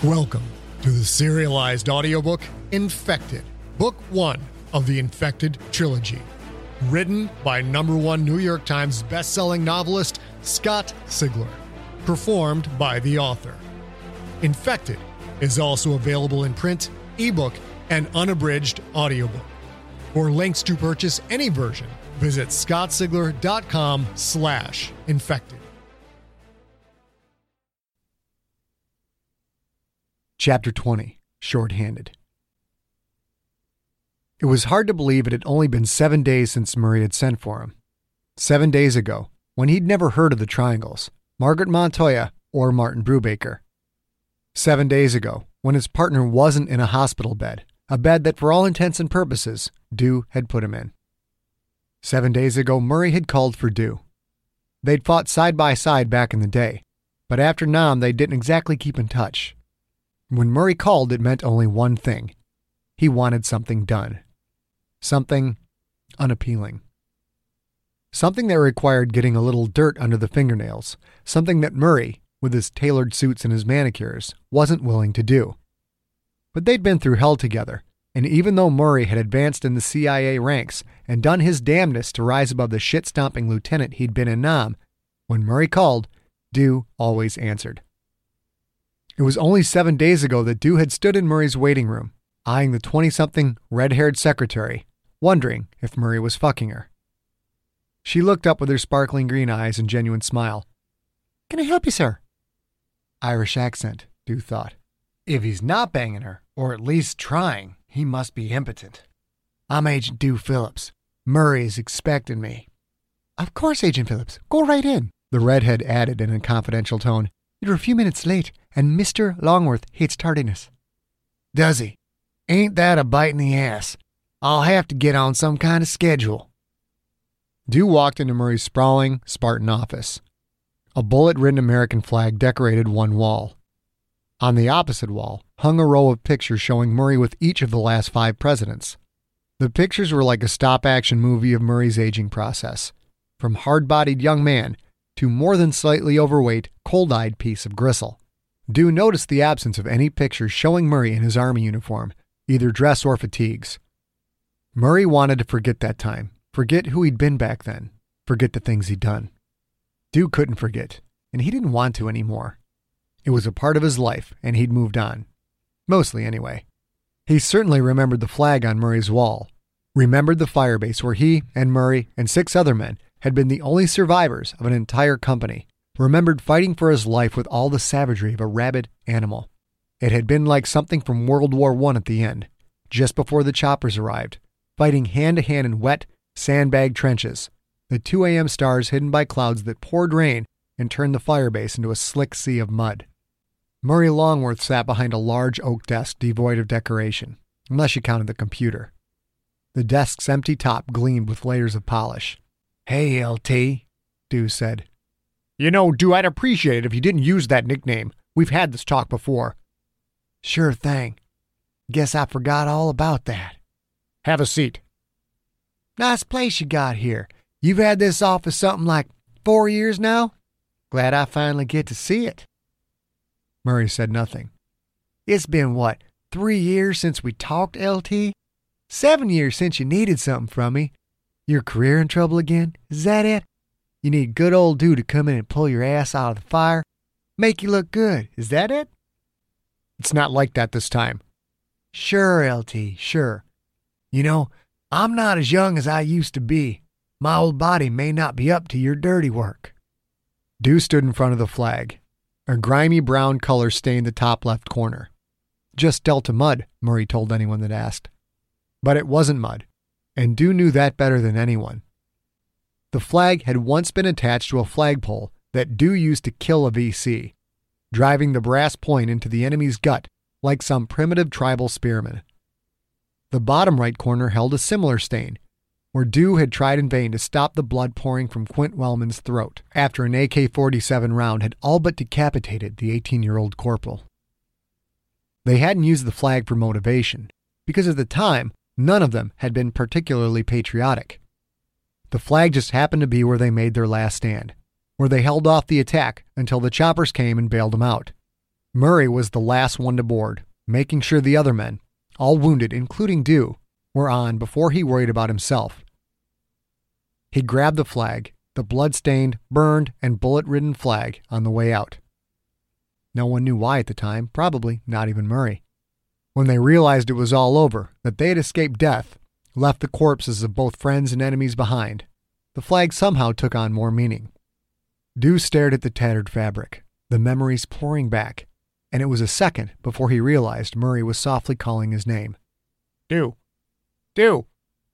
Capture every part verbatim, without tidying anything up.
Welcome to the serialized audiobook Infected, Book One of the Infected Trilogy. Written by number one New York Times bestselling novelist Scott Sigler. Performed by the author. Infected is also available in print, ebook, and unabridged audiobook. For links to purchase any version, visit scottsigler.com slash infected. Chapter twenty, Short-Handed. It was hard to believe it had only been seven days since Murray had sent for him. Seven days ago, when he'd never heard of the Triangles, Margaret Montoya, or Martin Brubaker. Seven days ago, when his partner wasn't in a hospital bed, a bed that for all intents and purposes, Dew had put him in. Seven days ago, Murray had called for Dew. They'd fought side by side back in the day, but after Nam they didn't exactly keep in touch. When Murray called, it meant only one thing. He wanted something done. Something unappealing. Something that required getting a little dirt under the fingernails. Something that Murray, with his tailored suits and his manicures, wasn't willing to do. But they'd been through hell together, and even though Murray had advanced in the C I A ranks and done his damnedest to rise above the shit-stomping lieutenant he'd been in Nam, when Murray called, Dew always answered. It was only seven days ago that Dew had stood in Murray's waiting room, eyeing the twenty-something, red-haired secretary, wondering if Murray was fucking her. She looked up with her sparkling green eyes and genuine smile. "Can I help you, sir?" Irish accent, Dew thought. If he's not banging her, or at least trying, he must be impotent. "I'm Agent Dew Phillips. Murray is expecting me." "Of course, Agent Phillips. Go right in," the redhead added in a confidential tone. "You're a few minutes late, and Mister Longworth hates tardiness." "Does he? Ain't that a bite in the ass? I'll have to get on some kind of schedule." Dew walked into Murray's sprawling, Spartan office. A bullet-ridden American flag decorated one wall. On the opposite wall hung a row of pictures showing Murray with each of the last five presidents. The pictures were like a stop-action movie of Murray's aging process, from hard-bodied young man to more than slightly overweight, cold-eyed piece of gristle. Dew noticed the absence of any pictures showing Murray in his army uniform, either dress or fatigues. Murray wanted to forget that time, forget who he'd been back then, forget the things he'd done. Dew couldn't forget, and he didn't want to anymore. It was a part of his life, and he'd moved on. Mostly, anyway. He certainly remembered the flag on Murray's wall, remembered the firebase where he and Murray and six other men had been the only survivors of an entire company, remembered fighting for his life with all the savagery of a rabid animal. It had been like something from World War One at the end, just before the choppers arrived, fighting hand-to-hand in wet, sandbag trenches, the two a.m. stars hidden by clouds that poured rain and turned the firebase into a slick sea of mud. Murray Longworth sat behind a large oak desk devoid of decoration, unless you counted the computer. The desk's empty top gleamed with layers of polish. "Hey, L T," Dew said. "You know, Dew, I'd appreciate it if you didn't use that nickname. We've had this talk before." "Sure thing. Guess I forgot all about that." "Have a seat." "Nice place you got here. You've had this office something like four years now? Glad I finally get to see it." Murray said nothing. "It's been, what, three years since we talked, L T? Seven years since you needed something from me. Your career in trouble again? Is that it? You need good old Dew to come in and pull your ass out of the fire? Make you look good. Is that it?" "It's not like that this time." "Sure, L T, sure. You know, I'm not as young as I used to be. My old body may not be up to your dirty work." Dew stood in front of the flag. A grimy brown color stained the top left corner. "Just Delta mud," Murray told anyone that asked. But it wasn't mud, and Dew knew that better than anyone. The flag had once been attached to a flagpole that Dew used to kill a V C, driving the brass point into the enemy's gut like some primitive tribal spearman. The bottom right corner held a similar stain, where Dew had tried in vain to stop the blood pouring from Quint Wellman's throat after an A K forty-seven round had all but decapitated the eighteen-year-old corporal. They hadn't used the flag for motivation, because at the time, none of them had been particularly patriotic. The flag just happened to be where they made their last stand, where they held off the attack until the choppers came and bailed them out. Murray was the last one to board, making sure the other men, all wounded, including Dew, were on before he worried about himself. He grabbed the flag, the blood-stained, burned, and bullet-ridden flag, on the way out. No one knew why at the time, probably not even Murray. When they realized it was all over, that they had escaped death, left the corpses of both friends and enemies behind, the flag somehow took on more meaning. Dew stared at the tattered fabric, the memories pouring back, and it was a second before he realized Murray was softly calling his name. Dew! Dew!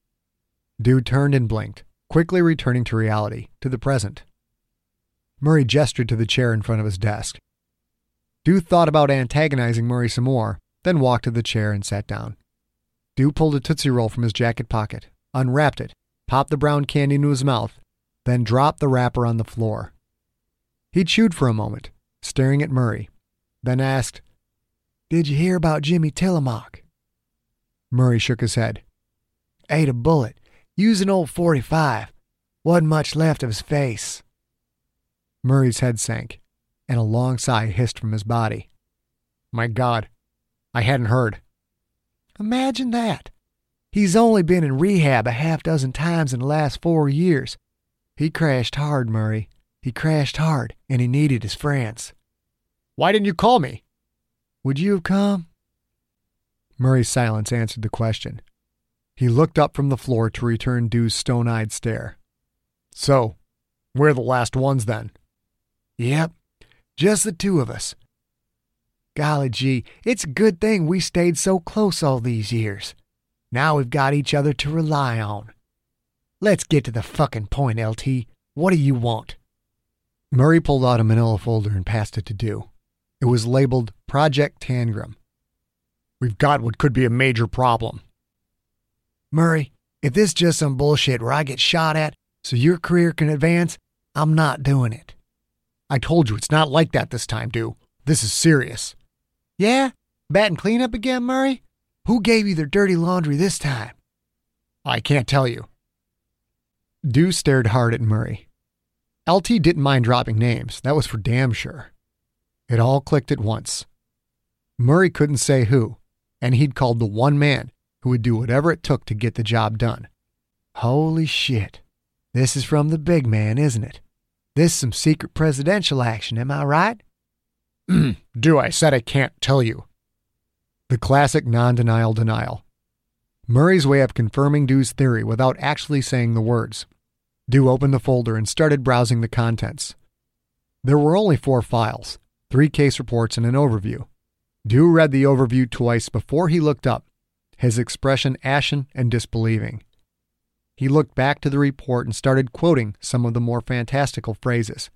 Dew turned and blinked, quickly returning to reality, to the present. Murray gestured to the chair in front of his desk. Dew thought about antagonizing Murray some more, then walked to the chair and sat down. Dew pulled a Tootsie Roll from his jacket pocket, unwrapped it, popped the brown candy into his mouth, then dropped the wrapper on the floor. He chewed for a moment, staring at Murray, then asked, "Did you hear about Jimmy Tillamook?" Murray shook his head. "Ate a bullet. Used an old forty-five. Wasn't much left of his face." Murray's head sank, and a long sigh hissed from his body. "My God, I hadn't heard." "Imagine that. He's only been in rehab a half dozen times in the last four years. He crashed hard, Murray. He crashed hard, and he needed his friends." "Why didn't you call me?" "Would you have come?" Murray's silence answered the question. He looked up from the floor to return Dew's stone-eyed stare. "So, we're the last ones then?" "Yep, just the two of us. Golly gee, it's a good thing we stayed so close all these years. Now we've got each other to rely on. Let's get to the fucking point, L T. What do you want?" Murray pulled out a manila folder and passed it to Dew. It was labeled Project Tangram. "We've got what could be a major problem." "Murray, if this is just some bullshit where I get shot at so your career can advance, I'm not doing it." "I told you it's not like that this time, Dew. This is serious." "Yeah? Batting cleanup again, Murray? Who gave you their dirty laundry this time?" "I can't tell you." Dew stared hard at Murray. L T didn't mind dropping names, that was for damn sure. It all clicked at once. Murray couldn't say who, and he'd called the one man who would do whatever it took to get the job done. Holy shit. This is from the big man, isn't it? This is some secret presidential action, am I right? "Dew, I said I can't tell you." The classic non-denial denial. Murray's way of confirming Dew's theory without actually saying the words. Dew opened the folder and started browsing the contents. There were only four files, three case reports and an overview. Dew read the overview twice before he looked up, his expression ashen and disbelieving. He looked back to the report and started quoting some of the more fantastical phrases.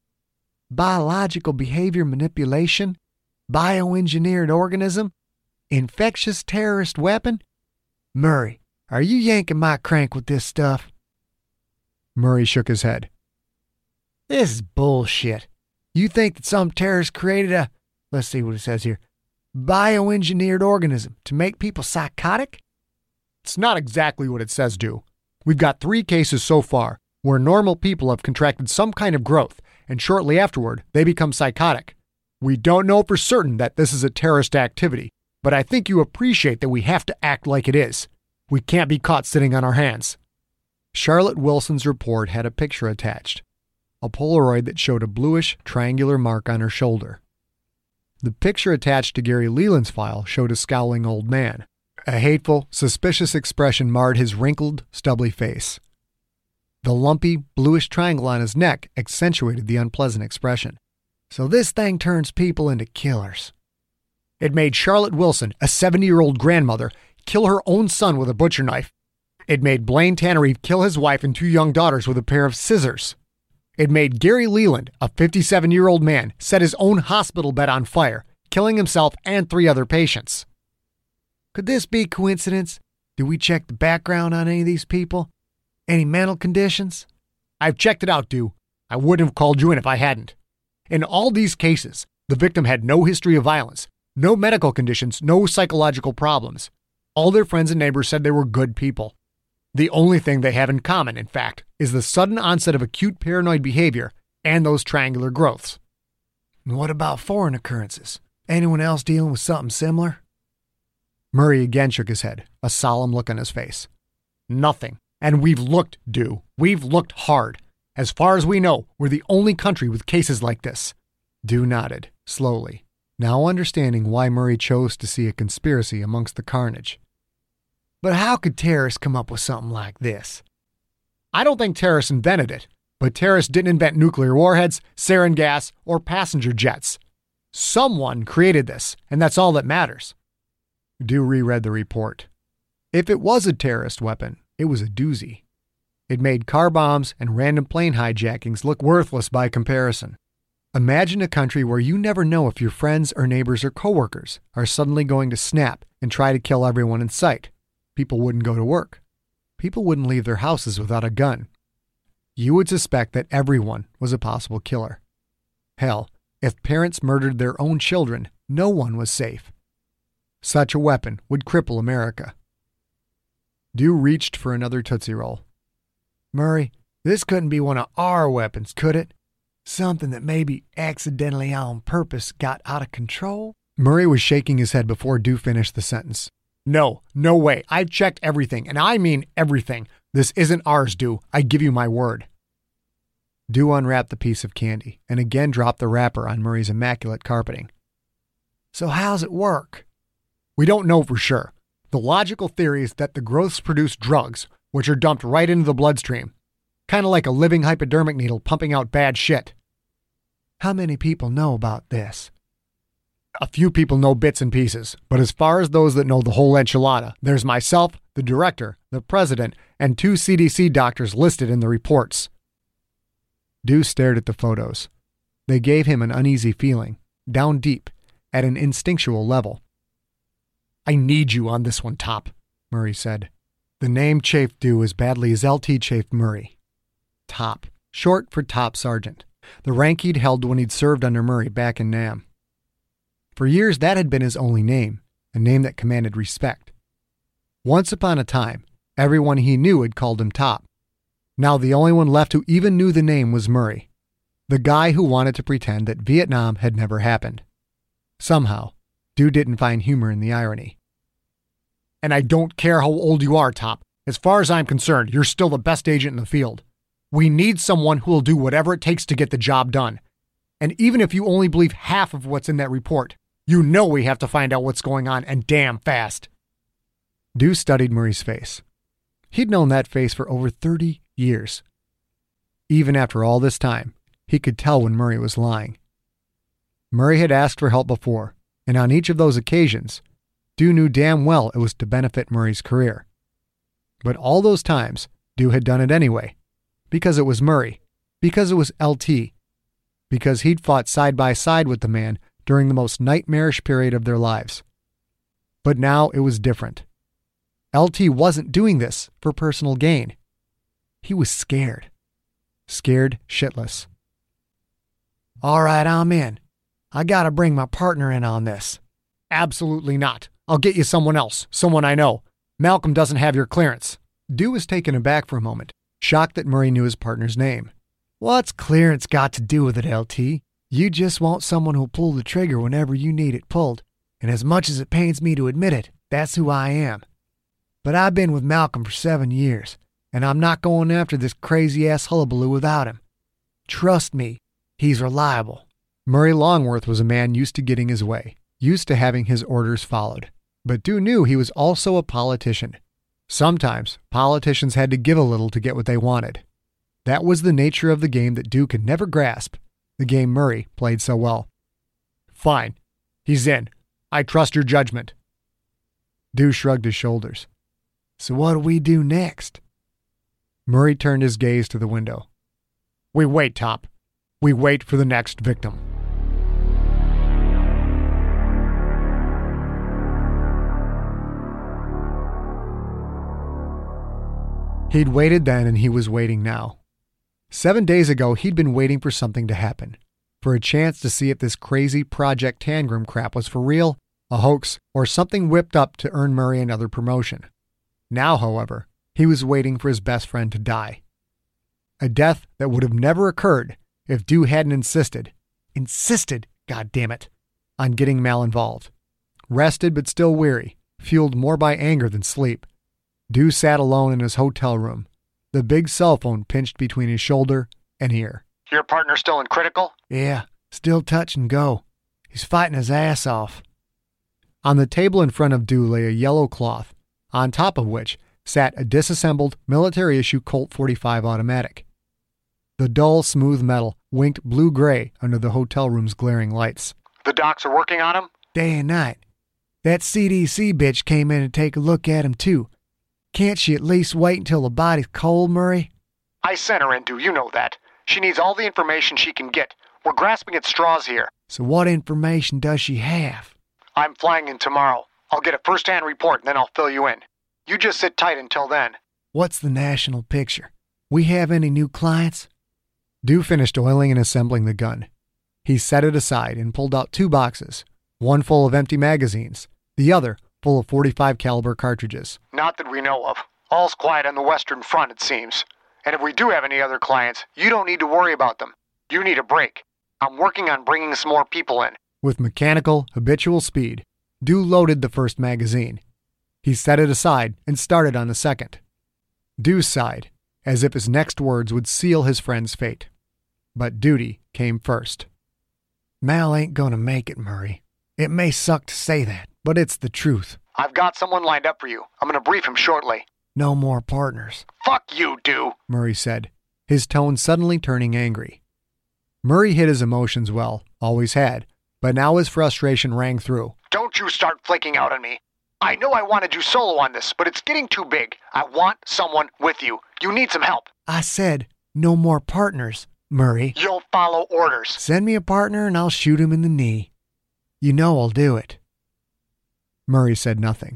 Biological behavior manipulation, bioengineered organism, infectious terrorist weapon. Murray, are you yanking my crank with this stuff? Murray shook his head. This is bullshit. You think that some terrorist created a, let's see what it says here, bioengineered organism to make people psychotic? It's not exactly what it says, Dew. We've got three cases so far where normal people have contracted some kind of growth, and shortly afterward, they become psychotic. We don't know for certain that this is a terrorist activity, but I think you appreciate that we have to act like it is. We can't be caught sitting on our hands. Charlotte Wilson's report had a picture attached, a Polaroid that showed a bluish, triangular mark on her shoulder. The picture attached to Gary Leland's file showed a scowling old man. A hateful, suspicious expression marred his wrinkled, stubbly face. The lumpy, bluish triangle on his neck accentuated the unpleasant expression. So this thing turns people into killers. It made Charlotte Wilson, a seventy-year-old grandmother, kill her own son with a butcher knife. It made Blaine Tannery kill his wife and two young daughters with a pair of scissors. It made Gary Leland, a fifty-seven-year-old man, set his own hospital bed on fire, killing himself and three other patients. Could this be coincidence? Did we check the background on any of these people? Any mental conditions? I've checked it out, Dew. I wouldn't have called you in if I hadn't. In all these cases, the victim had no history of violence, no medical conditions, no psychological problems. All their friends and neighbors said they were good people. The only thing they have in common, in fact, is the sudden onset of acute paranoid behavior and those triangular growths. And what about foreign occurrences? Anyone else dealing with something similar? Murray again shook his head, a solemn look on his face. Nothing. And we've looked, Dew. We've looked hard. As far as we know, we're the only country with cases like this. Dew nodded, slowly, now understanding why Murray chose to see a conspiracy amongst the carnage. But how could terrorists come up with something like this? I don't think terrorists invented it, but terrorists didn't invent nuclear warheads, sarin gas, or passenger jets. Someone created this, and that's all that matters. Dew reread the report. If it was a terrorist weapon, it was a doozy. It made car bombs and random plane hijackings look worthless by comparison. Imagine a country where you never know if your friends or neighbors or coworkers are suddenly going to snap and try to kill everyone in sight. People wouldn't go to work. People wouldn't leave their houses without a gun. You would suspect that everyone was a possible killer. Hell, if parents murdered their own children, no one was safe. Such a weapon would cripple America. Dew reached for another Tootsie Roll. Murray, this couldn't be one of our weapons, could it? Something that maybe accidentally on purpose got out of control? Murray was shaking his head before Dew finished the sentence. No, no way. I've checked everything, and I mean everything. This isn't ours, Dew. I give you my word. Dew unwrapped the piece of candy and again dropped the wrapper on Murray's immaculate carpeting. So how's it work? We don't know for sure. The logical theory is that the growths produce drugs, which are dumped right into the bloodstream. Kind of like a living hypodermic needle pumping out bad shit. How many people know about this? A few people know bits and pieces, but as far as those that know the whole enchilada, there's myself, the director, the president, and two C D C doctors listed in the reports. Dew stared at the photos. They gave him an uneasy feeling, down deep, at an instinctual level. I need you on this one, Top, Murray said. The name chafed Dew as badly as L T chafed Murray. Top, short for Top Sergeant, the rank he'd held when he'd served under Murray back in Nam. For years that had been his only name, a name that commanded respect. Once upon a time, everyone he knew had called him Top. Now the only one left who even knew the name was Murray, the guy who wanted to pretend that Vietnam had never happened. Somehow, Dew didn't find humor in the irony. And I don't care how old you are, Top. As far as I'm concerned, you're still the best agent in the field. We need someone who will do whatever it takes to get the job done. And even if you only believe half of what's in that report, you know we have to find out what's going on, and damn fast. Dew studied Murray's face. He'd known that face for over thirty years. Even after all this time, he could tell when Murray was lying. Murray had asked for help before, and on each of those occasions, Dew knew damn well it was to benefit Murray's career. But all those times, Dew had done it anyway. Because it was Murray. Because it was L T. Because he'd fought side by side with the man during the most nightmarish period of their lives. But now it was different. L T wasn't doing this for personal gain. He was scared. Scared shitless. All right, I'm in. I gotta bring my partner in on this. Absolutely not. I'll get you someone else, someone I know. Malcolm doesn't have your clearance. Dew was taken aback for a moment, shocked that Murray knew his partner's name. What's clearance got to do with it, L T? You just want someone who'll pull the trigger whenever you need it pulled. And as much as it pains me to admit it, that's who I am. But I've been with Malcolm for seven years, and I'm not going after this crazy-ass hullabaloo without him. Trust me, he's reliable. Murray Longworth was a man used to getting his way, used to having his orders followed. But Dew knew he was also a politician. Sometimes, politicians had to give a little to get what they wanted. That was the nature of the game that Dew could never grasp, the game Murray played so well. Fine. He's in. I trust your judgment. Dew shrugged his shoulders. So what do we do next? Murray turned his gaze to the window. We wait, Top. We wait for the next victim. He'd waited then, and he was waiting now. Seven days ago, he'd been waiting for something to happen, for a chance to see if this crazy Project Tangram crap was for real, a hoax, or something whipped up to earn Murray another promotion. Now, however, he was waiting for his best friend to die. A death that would have never occurred if Dew hadn't insisted, insisted, goddammit, on getting Mal involved. Rested but still weary, fueled more by anger than sleep, Dew sat alone in his hotel room, the big cell phone pinched between his shoulder and ear. Your partner still in critical? Yeah, still touch and go. He's fighting his ass off. On the table in front of Dew lay a yellow cloth, on top of which sat a disassembled military-issue Colt forty-five automatic. The dull, smooth metal winked blue-gray under the hotel room's glaring lights. The docs are working on him? Day and night. That C D C bitch came in to take a look at him, too. Can't she at least wait until the body's cold, Murray? I sent her in, Dew, you know that. She needs all the information she can get. We're grasping at straws here. So what information does she have? I'm flying in tomorrow. I'll get a first-hand report, and then I'll fill you in. You just sit tight until then. What's the national picture? We have any new clients? Dew finished oiling and assembling the gun. He set it aside and pulled out two boxes, one full of empty magazines, the other full of forty-five caliber cartridges. Not that we know of. All's quiet on the Western Front, it seems. And if we do have any other clients, you don't need to worry about them. You need a break. I'm working on bringing some more people in. With mechanical, habitual speed, Dew loaded the first magazine. He set it aside and started on the second. Dew sighed, as if his next words would seal his friend's fate. But duty came first. Mal ain't gonna make it, Murray. It may suck to say that, but it's the truth. I've got someone lined up for you. I'm gonna brief him shortly. No more partners. Fuck you, Dew, Murray said, his tone suddenly turning angry. Murray hid his emotions well, always had, but now his frustration rang through. Don't you start flaking out on me. I know I wanted you solo on this, but it's getting too big. I want someone with you. You need some help. I said, no more partners, Murray. You'll follow orders. Send me a partner and I'll shoot him in the knee. You know I'll do it. Murray said nothing.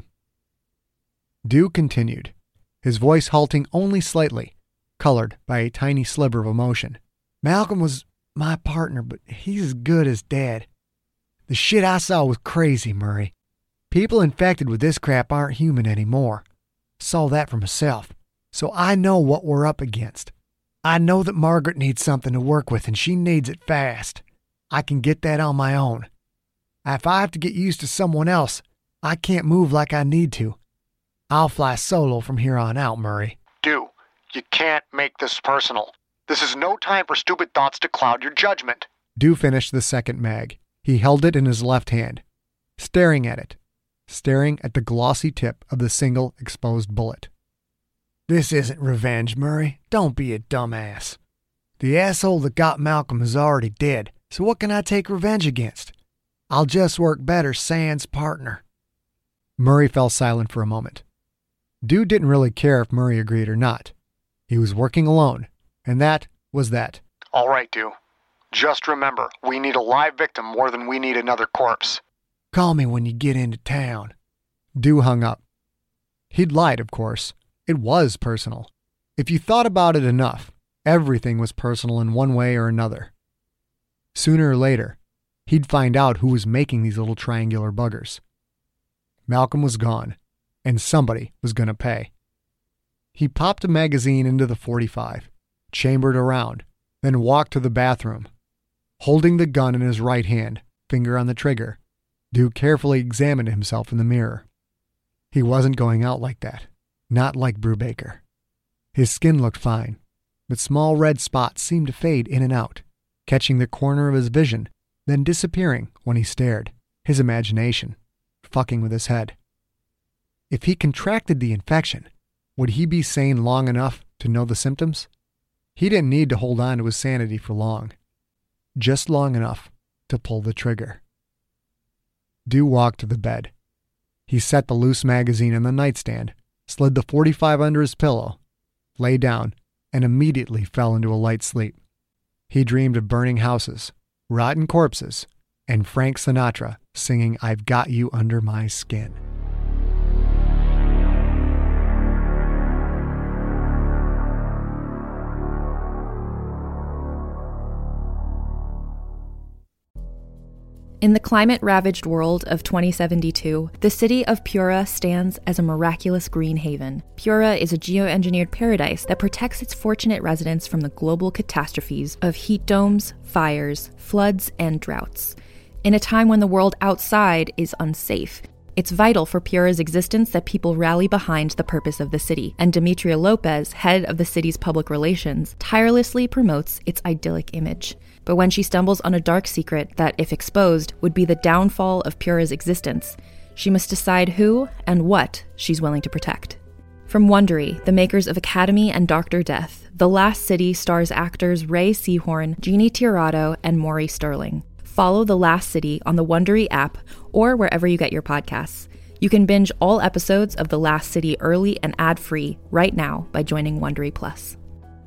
Dew continued, his voice halting only slightly, colored by a tiny sliver of emotion. Malcolm was my partner, but he's as good as dead. The shit I saw was crazy, Murray. People infected with this crap aren't human anymore. Saw that for myself. So I know what we're up against. I know that Margaret needs something to work with, and she needs it fast. I can get that on my own. If I have to get used to someone else, I can't move like I need to. I'll fly solo from here on out, Murray. Dew, you can't make this personal. This is no time for stupid thoughts to cloud your judgment. Dew finished the second mag. He held it in his left hand, staring at it, staring at the glossy tip of the single exposed bullet. This isn't revenge, Murray. Don't be a dumbass. The asshole that got Malcolm is already dead, so what can I take revenge against? I'll just work better sans partner. Murray fell silent for a moment. Dew didn't really care if Murray agreed or not. He was working alone, and that was that. All right, Dew. Just remember, we need a live victim more than we need another corpse. Call me when you get into town. Dew hung up. He'd lied, of course. It was personal. If you thought about it enough, everything was personal in one way or another. Sooner or later, he'd find out who was making these little triangular buggers. Malcolm was gone, and somebody was going to pay. He popped a magazine into the forty-five, chambered around, then walked to the bathroom. Holding the gun in his right hand, finger on the trigger, Dew carefully examined himself in the mirror. He wasn't going out like that. Not like Brubaker. His skin looked fine, but small red spots seemed to fade in and out, catching the corner of his vision, then disappearing when he stared, his imagination, fucking with his head. If he contracted the infection, would he be sane long enough to know the symptoms? He didn't need to hold on to his sanity for long. Just long enough to pull the trigger. Dew walked to the bed. He set the loose magazine in the nightstand, slid the forty-five under his pillow, lay down, and immediately fell into a light sleep. He dreamed of burning houses, rotten corpses, and Frank Sinatra singing "I've Got You Under My Skin." In the climate-ravaged world of twenty seventy-two, the city of Pura stands as a miraculous green haven. Pura is a geoengineered paradise that protects its fortunate residents from the global catastrophes of heat domes, fires, floods, and droughts. In a time when the world outside is unsafe, it's vital for Piura's existence that people rally behind the purpose of the city, and Demetria Lopez, head of the city's public relations, tirelessly promotes its idyllic image. But when she stumbles on a dark secret that, if exposed, would be the downfall of Piura's existence, she must decide who and what she's willing to protect. From Wondery, the makers of Academy and Doctor Death, The Last City stars actors Ray Seahorn, Jeannie Tirado, and Maury Sterling. Follow The Last City on the Wondery app or wherever you get your podcasts. You can binge all episodes of The Last City early and ad-free right now by joining Wondery Plus.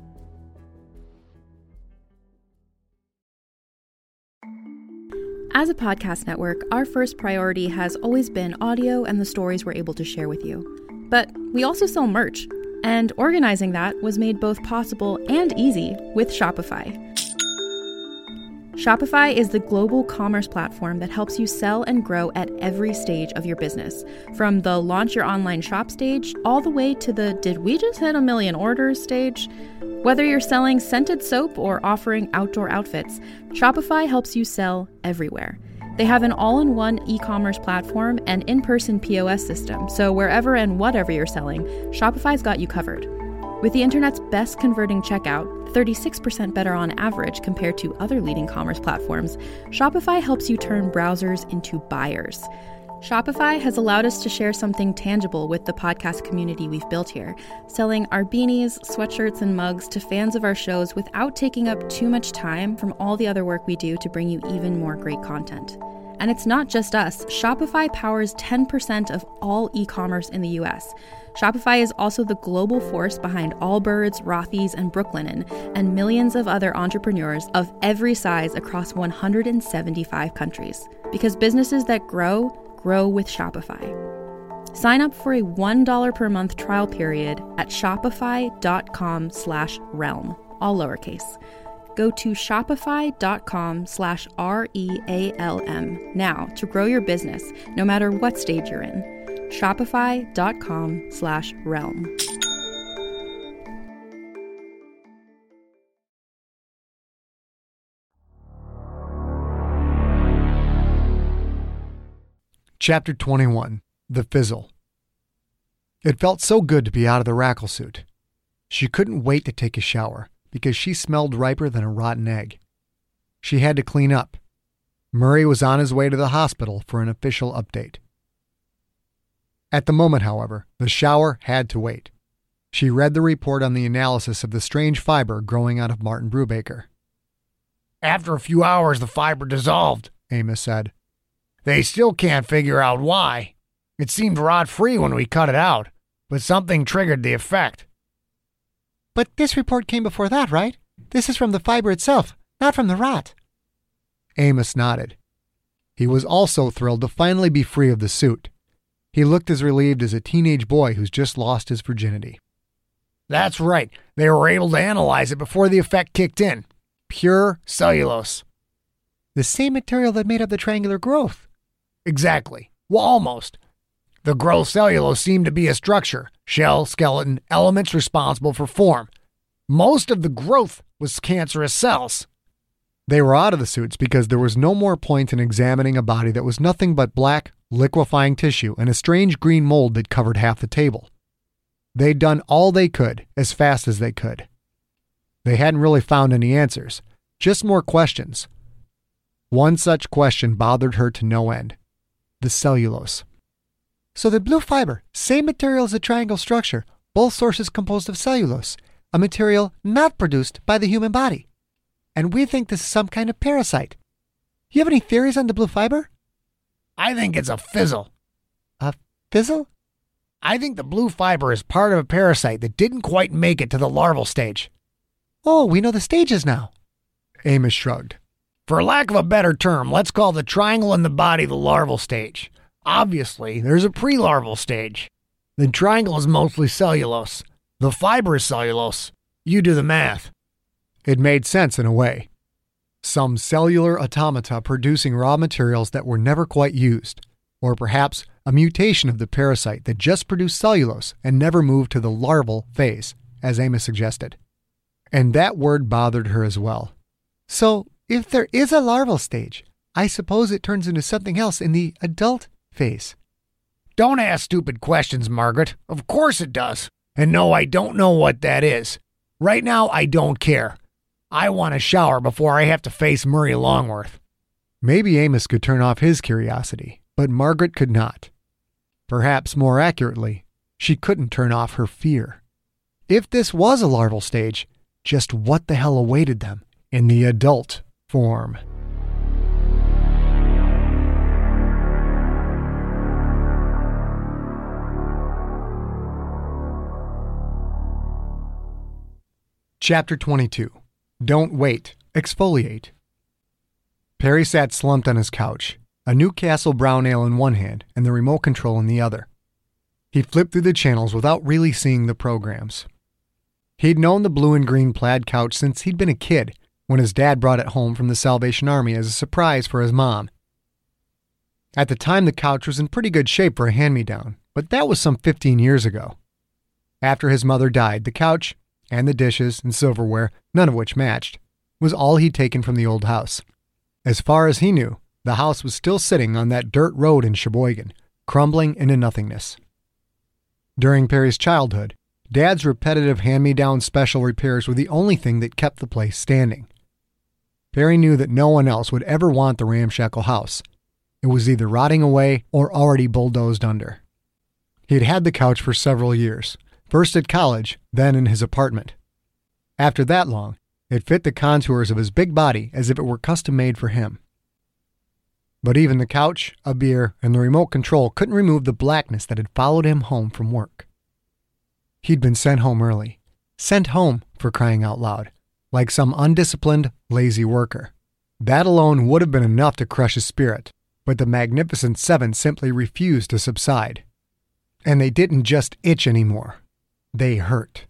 As a podcast network, our first priority has always been audio and the stories we're able to share with you. But we also sell merch, and organizing that was made both possible and easy with Shopify. Shopify is the global commerce platform that helps you sell and grow at every stage of your business, from the launch your online shop stage all the way to the did we just hit a million orders stage. Whether you're selling scented soap or offering outdoor outfits, Shopify helps you sell everywhere. They have an all-in-one e-commerce platform and in-person P O S system, so wherever and whatever you're selling, Shopify's got you covered. With the internet's best converting checkout, thirty-six percent better on average compared to other leading commerce platforms, Shopify helps you turn browsers into buyers. Shopify has allowed us to share something tangible with the podcast community we've built here, selling our beanies, sweatshirts, and mugs to fans of our shows without taking up too much time from all the other work we do to bring you even more great content. And it's not just us. Shopify powers ten percent of all e-commerce in the U S. Shopify is also the global force behind Allbirds, Rothy's, and Brooklinen, and millions of other entrepreneurs of every size across one hundred seventy-five countries. Because businesses that grow, grow with Shopify. Sign up for a one dollar per month trial period at shopify.com slash realm, all lowercase. Go to shopify.com slash R-E-A-L-M now to grow your business, no matter what stage you're in. Shopify.com slash realm. Chapter twenty-one. The Fizzle. It felt so good to be out of the Rackle suit. She couldn't wait to take a shower, because she smelled riper than a rotten egg. She had to clean up. Murray was on his way to the hospital for an official update. At the moment, however, the shower had to wait. She read the report on the analysis of the strange fiber growing out of Martin Brubaker. After a few hours, the fiber dissolved, Amos said. They still can't figure out why. It seemed rot-free when we cut it out, but something triggered the effect. But this report came before that, right? This is from the fiber itself, not from the rot. Amos nodded. He was also thrilled to finally be free of the suit. He looked as relieved as a teenage boy who's just lost his virginity. That's right. They were able to analyze it before the effect kicked in. Pure cellulose. The same material that made up the triangular growth. Exactly. Well, almost. The growth cellulose seemed to be a structure, shell, skeleton, elements responsible for form. Most of the growth was cancerous cells. They were out of the suits because there was no more point in examining a body that was nothing but black, liquefying tissue and a strange green mold that covered half the table. They'd done all they could, as fast as they could. They hadn't really found any answers, just more questions. One such question bothered her to no end. The cellulose. So the blue fiber, same material as the triangle structure, both sources composed of cellulose, a material not produced by the human body. And we think this is some kind of parasite. You have any theories on the blue fiber? I think it's a fizzle. A fizzle? I think the blue fiber is part of a parasite that didn't quite make it to the larval stage. Oh, we know the stages now. Amos shrugged. For lack of a better term, let's call the triangle in the body the larval stage. Obviously, there's a pre-larval stage. The triangle is mostly cellulose. The fiber is cellulose. You do the math. It made sense in a way. Some cellular automata producing raw materials that were never quite used, or perhaps a mutation of the parasite that just produced cellulose and never moved to the larval phase, as Amos suggested. And that word bothered her as well. So, if there is a larval stage, I suppose it turns into something else in the adult phase. Don't ask stupid questions, Margaret. Of course it does. And no, I don't know what that is. Right now, I don't care. I want a shower before I have to face Murray Longworth. Maybe Amos could turn off his curiosity, but Margaret could not. Perhaps more accurately, she couldn't turn off her fear. If this was a larval stage, just what the hell awaited them in the adult form? Chapter twenty-two. Don't wait. Exfoliate. Perry sat slumped on his couch, a Newcastle brown ale in one hand and the remote control in the other. He flipped through the channels without really seeing the programs. He'd known the blue and green plaid couch since he'd been a kid, when his dad brought it home from the Salvation Army as a surprise for his mom. At the time, the couch was in pretty good shape for a hand-me-down, but that was some fifteen years ago. After his mother died, the couch, and the dishes and silverware, none of which matched, was all he'd taken from the old house. As far as he knew, the house was still sitting on that dirt road in Sheboygan, crumbling into nothingness. During Perry's childhood, Dad's repetitive hand-me-down special repairs were the only thing that kept the place standing. Perry knew that no one else would ever want the ramshackle house. It was either rotting away or already bulldozed under. He had had the couch for several years, first at college, then in his apartment. After that long, it fit the contours of his big body as if it were custom-made for him. But even the couch, a beer, and the remote control couldn't remove the blackness that had followed him home from work. He'd been sent home early. Sent home, for crying out loud, like some undisciplined, lazy worker. That alone would have been enough to crush his spirit, but the Magnificent Seven simply refused to subside. And they didn't just itch anymore. They hurt.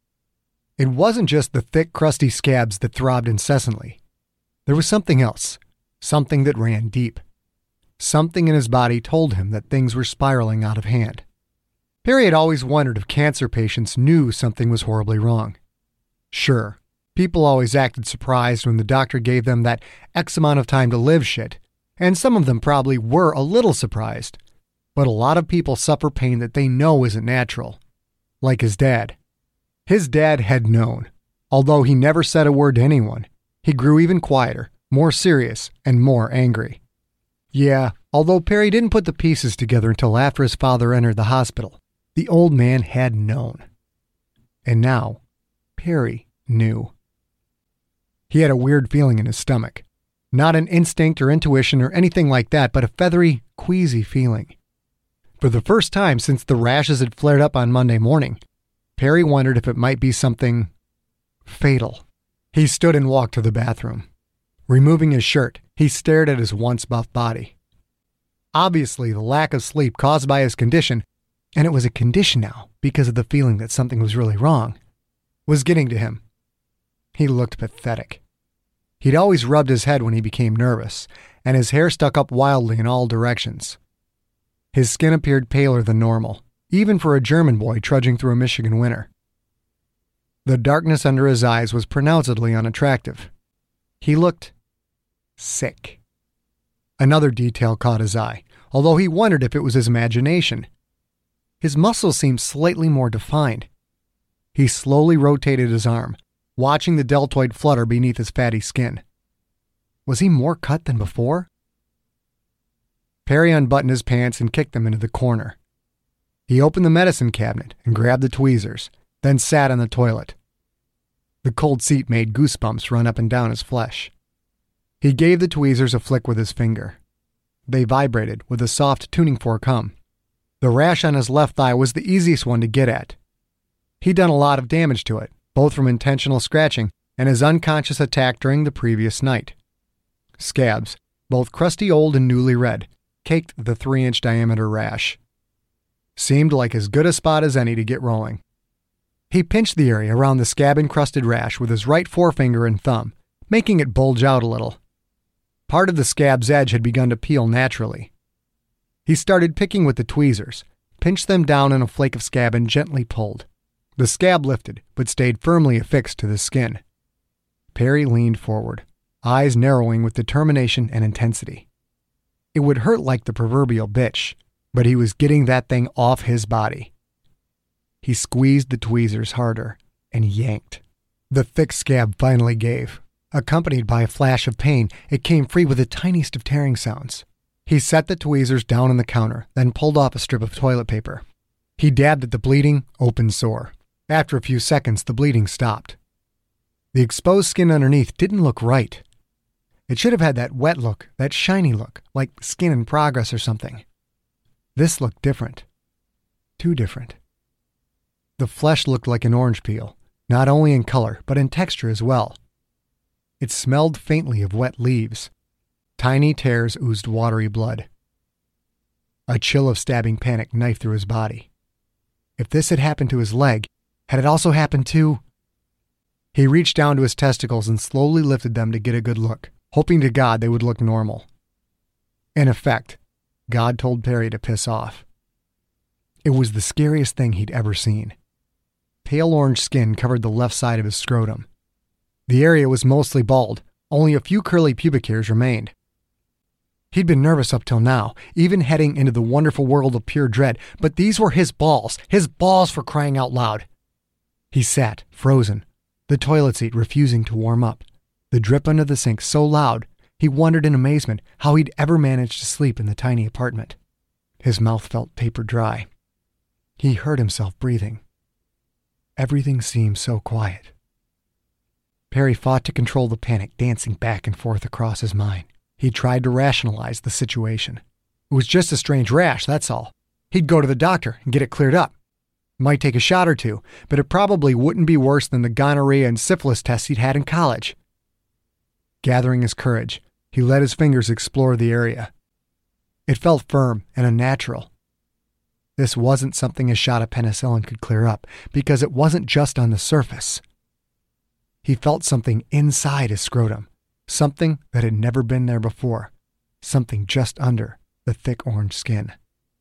It wasn't just the thick, crusty scabs that throbbed incessantly. There was something else, something that ran deep. Something in his body told him that things were spiraling out of hand. Perry had always wondered if cancer patients knew something was horribly wrong. Sure, people always acted surprised when the doctor gave them that X amount of time to live shit, and some of them probably were a little surprised. But a lot of people suffer pain that they know isn't natural. Like his dad. His dad had known. Although he never said a word to anyone, he grew even quieter, more serious, and more angry. Yeah, although Perry didn't put the pieces together until after his father entered the hospital, the old man had known. And now, Perry knew. He had a weird feeling in his stomach. Not an instinct or intuition or anything like that, but a feathery, queasy feeling. For the first time since the rashes had flared up on Monday morning, Perry wondered if it might be something fatal. He stood and walked to the bathroom. Removing his shirt, he stared at his once buff body. Obviously, the lack of sleep caused by his condition, and it was a condition now because of the feeling that something was really wrong, was getting to him. He looked pathetic. He'd always rubbed his head when he became nervous, and his hair stuck up wildly in all directions. His skin appeared paler than normal, even for a German boy trudging through a Michigan winter. The darkness under his eyes was pronouncedly unattractive. He looked sick. Another detail caught his eye, although he wondered if it was his imagination. His muscles seemed slightly more defined. He slowly rotated his arm, watching the deltoid flutter beneath his fatty skin. Was he more cut than before? Perry unbuttoned his pants and kicked them into the corner. He opened the medicine cabinet and grabbed the tweezers, then sat on the toilet. The cold seat made goosebumps run up and down his flesh. He gave the tweezers a flick with his finger. They vibrated with a soft tuning fork hum. The rash on his left thigh was the easiest one to get at. He'd done a lot of damage to it, both from intentional scratching and his unconscious attack during the previous night. Scabs, both crusty old and newly red, caked the three-inch diameter rash. Seemed like as good a spot as any to get rolling. He pinched the area around the scab-encrusted rash with his right forefinger and thumb, making it bulge out a little. Part of the scab's edge had begun to peel naturally. He started picking with the tweezers, pinched them down in a flake of scab and gently pulled. The scab lifted, but stayed firmly affixed to the skin. Perry leaned forward. eyes narrowing with determination and intensity. It would hurt like the proverbial bitch, but he was getting that thing off his body. He squeezed the tweezers harder and yanked. The thick scab finally gave. Accompanied by a flash of pain, it came free with the tiniest of tearing sounds. He set the tweezers down on the counter, then pulled off a strip of toilet paper. He dabbed at the bleeding, open sore. After a few seconds, the bleeding stopped. The exposed skin underneath didn't look right. It should have had that wet look, that shiny look, like skin in progress or something. This looked different. Too different. The flesh looked like an orange peel, not only in color, but in texture as well. It smelled faintly of wet leaves. Tiny tears oozed watery blood. A chill of stabbing panic knifed through his body. If this had happened to his leg, had it also happened to... He reached down to his testicles and slowly lifted them to get a good look, hoping to God they would look normal. In effect, God told Perry to piss off. It was the scariest thing he'd ever seen. Pale orange skin covered the left side of his scrotum. The area was mostly bald, only a few curly pubic hairs remained. He'd been nervous up till now, even heading into the wonderful world of pure dread, but these were his balls, his balls for crying out loud. He sat, frozen, the toilet seat refusing to warm up, the drip under the sink so loud, he wondered in amazement how he'd ever managed to sleep in the tiny apartment. His mouth felt paper dry. He heard himself breathing. Everything seemed so quiet. Perry fought to control the panic dancing back and forth across his mind. He tried to rationalize the situation. It was just a strange rash, that's all. He'd go to the doctor and get it cleared up. Might take a shot or two, but it probably wouldn't be worse than the gonorrhea and syphilis tests he'd had in college. Gathering his courage, he let his fingers explore the area. It felt firm and unnatural. This wasn't something a shot of penicillin could clear up, because it wasn't just on the surface. He felt something inside his scrotum, something that had never been there before, something just under the thick orange skin.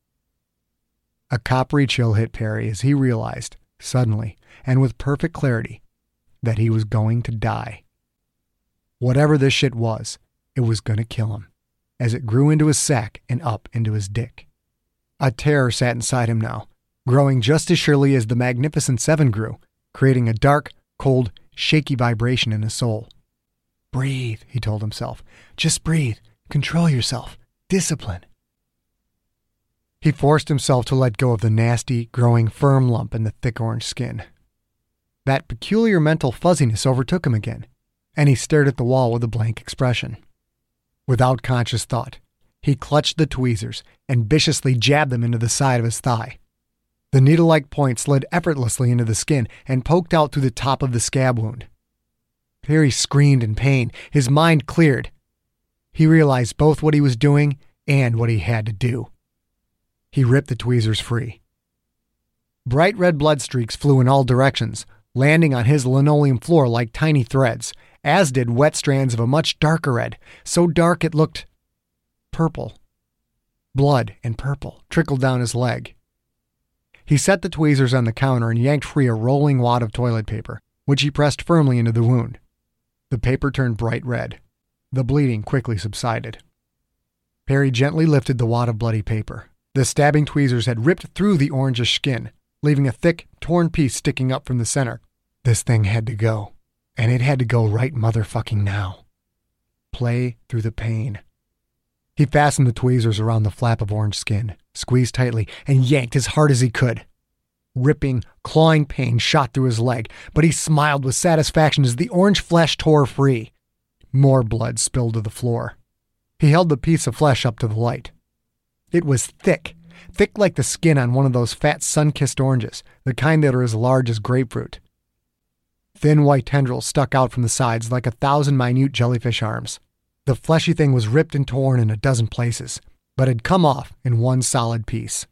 A coppery chill hit Perry as he realized, suddenly, and with perfect clarity, that he was going to die. Whatever this shit was, it was going to kill him, as it grew into his sack and up into his dick. A terror sat inside him now, growing just as surely as the Magnificent Seven grew, creating a dark, cold, shaky vibration in his soul. Breathe, he told himself. Just breathe. Control yourself. Discipline. He forced himself to let go of the nasty, growing, firm lump in the thick orange skin. That peculiar mental fuzziness overtook him again, and he stared at the wall with a blank expression. Without conscious thought, he clutched the tweezers and viciously jabbed them into the side of his thigh. The needle-like point slid effortlessly into the skin and poked out through the top of the scab wound. Perry screamed in pain. His mind cleared. He realized both what he was doing and what he had to do. He ripped the tweezers free. Bright red blood streaks flew in all directions, landing on his linoleum floor like tiny threads, as did wet strands of a much darker red, so dark it looked purple. Blood and purple trickled down his leg. He set the tweezers on the counter and yanked free a rolling wad of toilet paper, which he pressed firmly into the wound. The paper turned bright red. The bleeding quickly subsided. Perry gently lifted the wad of bloody paper. The stabbing tweezers had ripped through the orangish skin, leaving a thick, torn piece sticking up from the center. This thing had to go, and it had to go right motherfucking now. Play through the pain. He fastened the tweezers around the flap of orange skin, squeezed tightly, and yanked as hard as he could. Ripping, clawing pain shot through his leg, but he smiled with satisfaction as the orange flesh tore free. More blood spilled to the floor. He held the piece of flesh up to the light. It was thick, thick like the skin on one of those fat sun-kissed oranges, the kind that are as large as grapefruit. Thin white tendrils stuck out from the sides like a thousand minute jellyfish arms. The fleshy thing was ripped and torn in a dozen places, but had come off in one solid piece.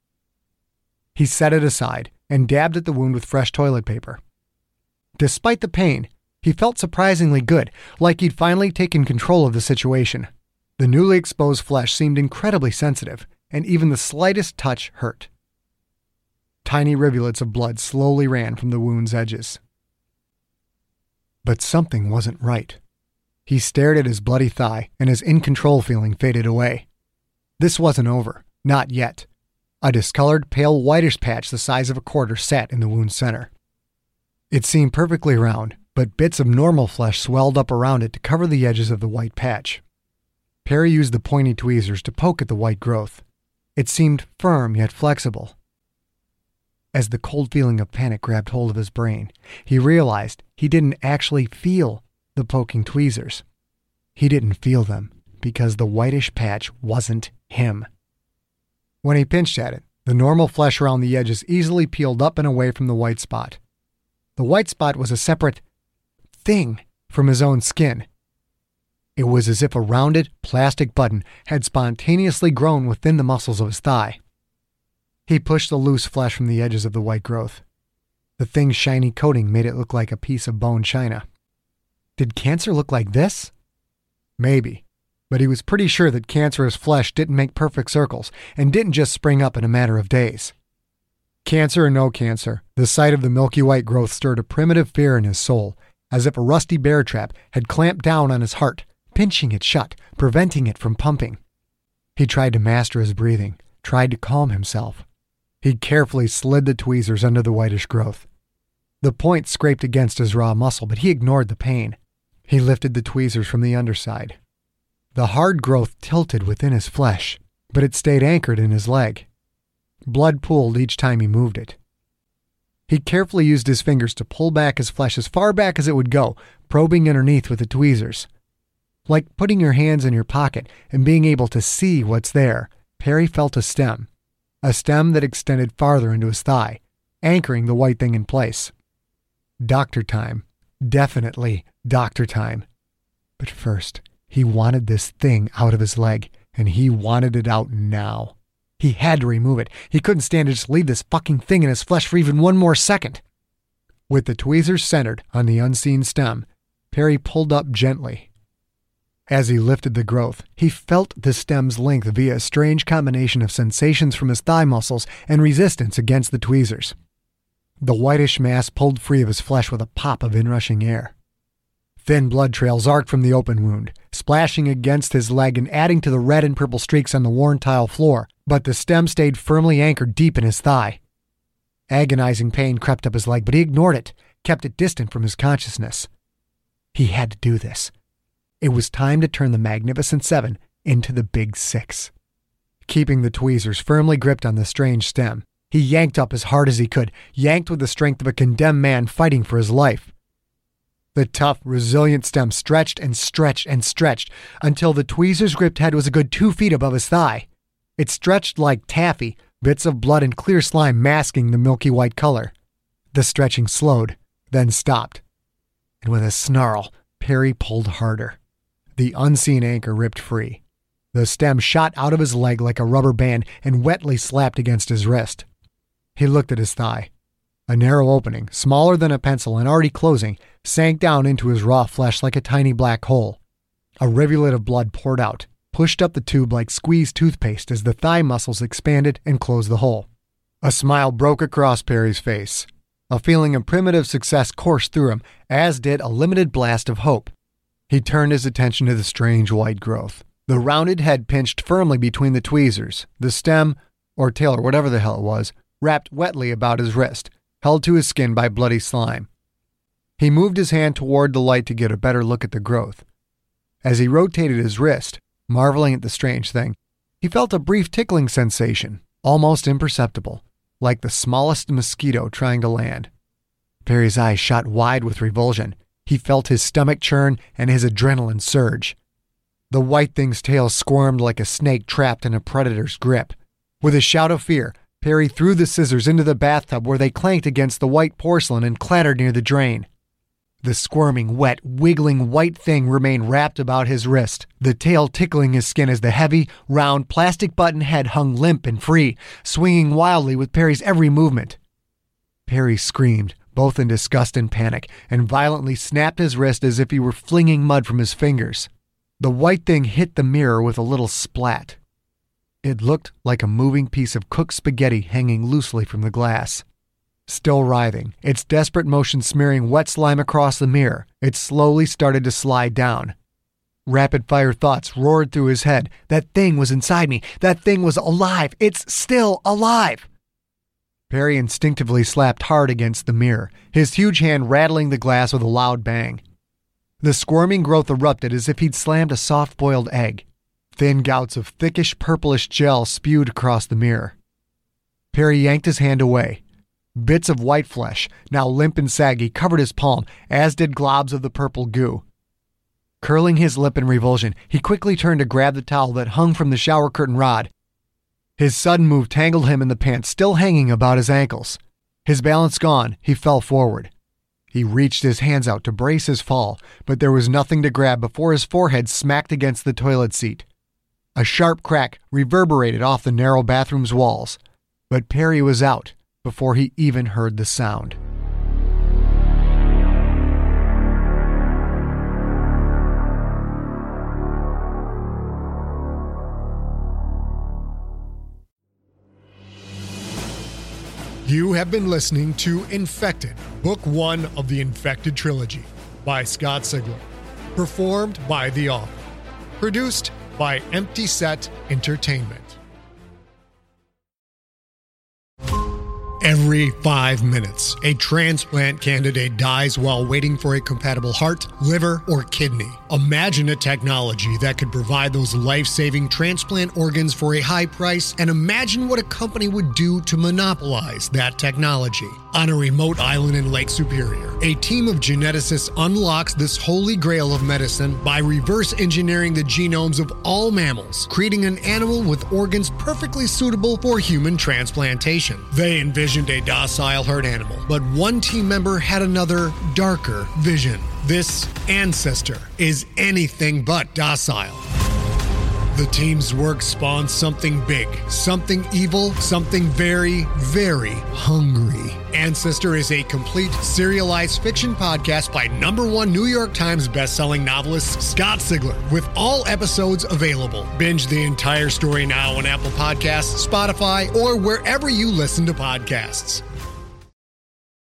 He set it aside and dabbed at the wound with fresh toilet paper. Despite the pain, he felt surprisingly good, like he'd finally taken control of the situation. The newly exposed flesh seemed incredibly sensitive, and even the slightest touch hurt. Tiny rivulets of blood slowly ran from the wound's edges. But something wasn't right. He stared at his bloody thigh, and his in-control feeling faded away. This wasn't over. Not yet. A discolored, pale whitish patch the size of a quarter sat in the wound's center. It seemed perfectly round, but bits of normal flesh swelled up around it to cover the edges of the white patch. Perry used the pointy tweezers to poke at the white growth. It seemed firm yet flexible. As the cold feeling of panic grabbed hold of his brain, he realized he didn't actually feel the poking tweezers. He didn't feel them because the whitish patch wasn't him. When he pinched at it, the normal flesh around the edges easily peeled up and away from the white spot. The white spot was a separate thing from his own skin. It was as if a rounded plastic button had spontaneously grown within the muscles of his thigh. He pushed the loose flesh from the edges of the white growth. The thing's shiny coating made it look like a piece of bone china. Did cancer look like this? Maybe, but he was pretty sure that cancerous flesh didn't make perfect circles and didn't just spring up in a matter of days. Cancer or no cancer, the sight of the milky white growth stirred a primitive fear in his soul, as if a rusty bear trap had clamped down on his heart, pinching it shut, preventing it from pumping. He tried to master his breathing, tried to calm himself. He carefully slid the tweezers under the whitish growth. The point scraped against his raw muscle, but he ignored the pain. He lifted the tweezers from the underside. The hard growth tilted within his flesh, but it stayed anchored in his leg. Blood pooled each time he moved it. He carefully used his fingers to pull back his flesh as far back as it would go, probing underneath with the tweezers. Like putting your hands in your pocket and being able to see what's there, Perry felt a stem. A stem that extended farther into his thigh, anchoring the white thing in place. Doctor time. Definitely doctor time. But first, he wanted this thing out of his leg, and he wanted it out now. He had to remove it. He couldn't stand to just leave this fucking thing in his flesh for even one more second. With the tweezers centered on the unseen stem, Perry pulled up gently. As he lifted the growth, he felt the stem's length via a strange combination of sensations from his thigh muscles and resistance against the tweezers. The whitish mass pulled free of his flesh with a pop of inrushing air. Thin blood trails arced from the open wound, splashing against his leg and adding to the red and purple streaks on the worn tile floor, but the stem stayed firmly anchored deep in his thigh. Agonizing pain crept up his leg, but he ignored it, kept it distant from his consciousness. He had to do this. It was time to turn the Magnificent Seven into the Big Six. Keeping the tweezers firmly gripped on the strange stem, he yanked up as hard as he could, yanked with the strength of a condemned man fighting for his life. The tough, resilient stem stretched and stretched and stretched until the tweezers' gripped head was a good two feet above his thigh. It stretched like taffy, bits of blood and clear slime masking the milky white color. The stretching slowed, then stopped. And with a snarl, Perry pulled harder. The unseen anchor ripped free. The stem shot out of his leg like a rubber band and wetly slapped against his wrist. He looked at his thigh. A narrow opening, smaller than a pencil and already closing, sank down into his raw flesh like a tiny black hole. A rivulet of blood poured out, pushed up the tube like squeezed toothpaste as the thigh muscles expanded and closed the hole. A smile broke across Perry's face. A feeling of primitive success coursed through him, as did a limited blast of hope. He turned his attention to the strange white growth. The rounded head pinched firmly between the tweezers, the stem, or tail or whatever the hell it was, wrapped wetly about his wrist, held to his skin by bloody slime. He moved his hand toward the light to get a better look at the growth. As he rotated his wrist, marveling at the strange thing, he felt a brief tickling sensation, almost imperceptible, like the smallest mosquito trying to land. Perry's eyes shot wide with revulsion. He felt his stomach churn and his adrenaline surge. The white thing's tail squirmed like a snake trapped in a predator's grip. With a shout of fear, Perry threw the scissors into the bathtub where they clanked against the white porcelain and clattered near the drain. The squirming, wet, wiggling white thing remained wrapped about his wrist, the tail tickling his skin as the heavy, round, plastic button head hung limp and free, swinging wildly with Perry's every movement. Perry screamed, both in disgust and panic, and violently snapped his wrist as if he were flinging mud from his fingers. The white thing hit the mirror with a little splat. It looked like a moving piece of cooked spaghetti hanging loosely from the glass. Still writhing, its desperate motion smearing wet slime across the mirror, it slowly started to slide down. Rapid-fire thoughts roared through his head. That thing was inside me. That thing was alive. It's still alive. Perry instinctively slapped hard against the mirror, his huge hand rattling the glass with a loud bang. The squirming growth erupted as if he'd slammed a soft-boiled egg. Thin gouts of thickish purplish gel spewed across the mirror. Perry yanked his hand away. Bits of white flesh, now limp and saggy, covered his palm, as did globs of the purple goo. Curling his lip in revulsion, he quickly turned to grab the towel that hung from the shower curtain rod. His sudden move tangled him in the pants still hanging about his ankles. His balance gone, he fell forward. He reached his hands out to brace his fall, but there was nothing to grab before his forehead smacked against the toilet seat. A sharp crack reverberated off the narrow bathroom's walls, but Perry was out before he even heard the sound. You have been listening to Infected, Book One of the Infected Trilogy by Scott Sigler. Performed by The Author. Produced by Empty Set Entertainment. Every five minutes, a transplant candidate dies while waiting for a compatible heart, liver, or kidney. Imagine a technology that could provide those life-saving transplant organs for a high price, and imagine what a company would do to monopolize that technology. On a remote island in Lake Superior, a team of geneticists unlocks this holy grail of medicine by reverse engineering the genomes of all mammals, creating an animal with organs perfectly suitable for human transplantation. They envisioned a docile herd animal, but one team member had another, darker vision. This ancestor is anything but docile. The team's work spawned something big, something evil, something very, very hungry. Ancestor is a complete serialized fiction podcast by number one New York Times bestselling novelist Scott Sigler, with all episodes available. Binge the entire story now on Apple Podcasts, Spotify, or wherever you listen to podcasts.